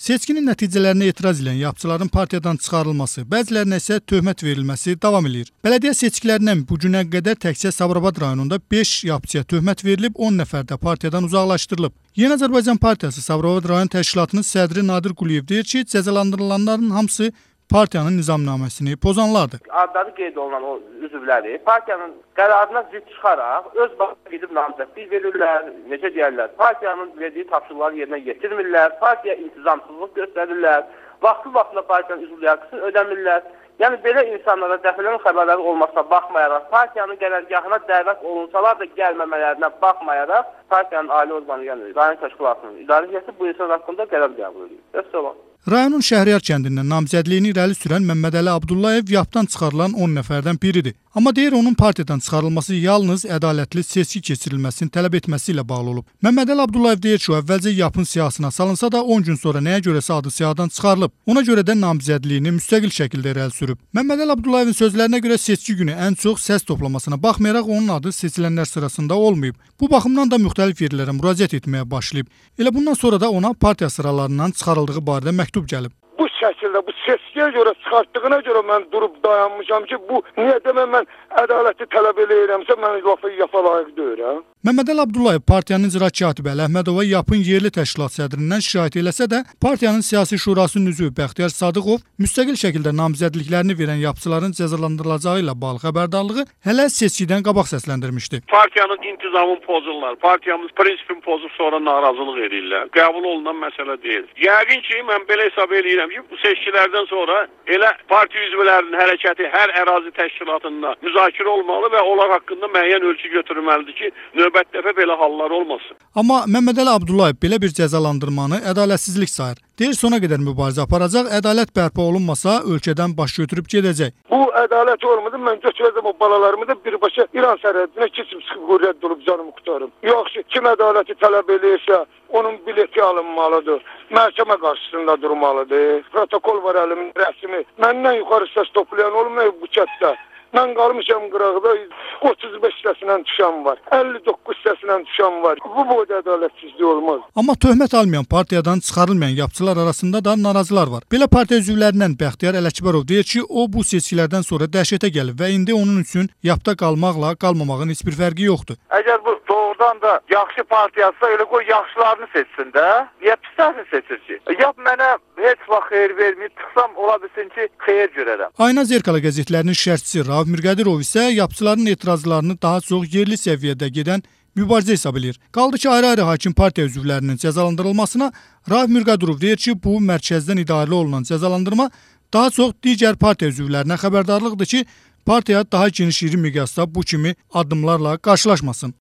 Seçkinin nəticələrinə etiraz edən yapçıların partiyadan çıxarılması, bəzilərinə isə töhmət verilməsi davam edir. Bələdiyyə seçkilərindən bu günə qədər təkcə Sabirabad rayonunda 5 yapçıya töhmət verilib, 10 nəfər də partiyadan uzaqlaşdırılıb. Yeni Azərbaycan Partiyası Sabirabad rayon təşkilatının sədri Nadir Quliyev deyir ki, cəzalandırılanların hamısı partiyanın nizamnaməsini pozanlardır. Adları qeyd olunan o üzvləri partiyanın qərarına zidd çıxaraq öz başına gedib namizədlik verirlər, necə deyərlər, partiyanın verdiyi tapşırıqları yerinə yetirmirlər, partiya intizamsızlıq göstərirlər, vaxtı-vaxtında partiyanın üzv layihəsini ödəmirlər. Yəni belə insanlara dəfələrin xəbərləri olmasına baxmayaraq, partiyanın qərargahına dəvət olunsalar da gəlməmələrinə baxmayaraq, partiyanın ali orqanı, yəni rayon təşkilatının idarə heyəti bu insan haqqında qərar qəbul edir. Vəssalam. Rayonun Şəhriyar kəndindən namizədliyini irəli sürən Məmmədəli Abdullayev yapdan çıxarılan 10 nəfərdən biridir. Amma deyir, onun partiyadan çıxarılması yalnız ədalətli seçki keçirilməsini tələb etməsi ilə bağlı olub. Məmmədəli Abdullayev deyir ki, o əvvəlcə yapın siyahısına salınsa da 10 gün sonra nəyə görəsə adı siyahıdan çıxarılıb. Ona görə də namizədliyini müstəqil şəkildə irəli sürüb. Məmmədəli Abdullayevin sözlərinə görə seçki günü ən çox səs toplamasına baxmayaraq onun adı seçilənlər sırasında olmayıb. Bu baxımdan da müxtəlif yerlərə müraciət etməyə başlayıb. Elə bundan sonra da ona partiya sıralarından çıxarıldığı barədə məktub gəlib. Bu şəkildə, bu seçkiyə görə çıxartdığına görə mən durub dayanmışam ki, bu niyə demə mən ədaləti tələb eləyirəmsə, mən lafı yapa layiq deyirəm. Məmmədəli Abdullayev partiyanın icra katibi Əli Əhmədova yapın yerli təşkilat sədrindən şikayət eləsə də, partiyanın siyasi şurasının üzvü Bəxtiyar Sadıqov müstəqil şəkildə namizədliklərini verən yapçıların cəzalandırılacağı ilə bağlı xəbərdarlığı hələ seçkidən qabaq səsləndirmişdi. Partiyanın intizamını pozurlar, partiyamız prinsipini pozub sonra narazılıq edirlər. Qəbul olunan məsələ deyil. Yəqin ki, mən belə hesab edirəm ki, bu seçkilərdən sonra elə partiya üzvlərinin hərəkəti hər ərazi təşkilatında müzakirə olmalı və onlar haqqında müəyyən ölçü götürülməlidir ki, növbət dəfə belə hallar olmasın. Amma Məmmədəli Abdullayev belə bir cəzalandırmanı ədalətsizlik sayır. Deyir, sona qədər mübarizə aparacaq, ədalət bərpa olunmasa ölkədən baş götürüb gedəcək. Bu ədalət olmadı, mən götürəcəm o balalarımı da birbaşa İran sərhədinə keçib çıxıb qürrət olub canımı qurtarım. Yoxsa kim ədaləti tələb edirsə, onun bileti alınmalıdır. Məhkəmə qarşısında durmalıdır. Protokol var əlimin rəsmi. Məndən yuxarı səs toplayan olmayıb bu kətdə. Mən qalmışam qıraqda 35 səsindən düşən var. 59 səsindən düşən var. Bu boyda ədalətsizlik olmaz. Amma töhmət almayan partiyadan çıxarılmayan yapçılar arasında da narazılar var. Belə partiya üzvlərindən Bəxtiyar Ələkbərov deyir ki, o bu seçkilərdən sonra dəhşətə gəlib və indi onun üçün yapda qalmaqla qalmamağın heç bir fərqi yoxdur. Əgər bu doğrudan da yaxşı partiyası elə qoy yaxşılarını seçsin də. Niyə pislərini seçir ki? Yap mənə heç vaxt xeyir verməyib, çıxsam ola bilsin ki, xeyir görərəm. Ayna Zerkala qəzetlərinin şərhçisi Rauf Mirqədirov isə yapçıların etirazlarını daha çox yerli səviyyədə gedən mübarizə hesab edir. Qaldı ki, ayrı-ayrı hakim partiya üzvlərinin cəzalandırılmasına Rauf Mirqədirov deyir ki, bu mərkəzdən idarə olunan cəzalandırma daha çox digər partiya üzvlərinə xəbərdarlıqdır ki, partiya daha geniş iri miqyasda bu kimi addımlarla qarşılaşmasın.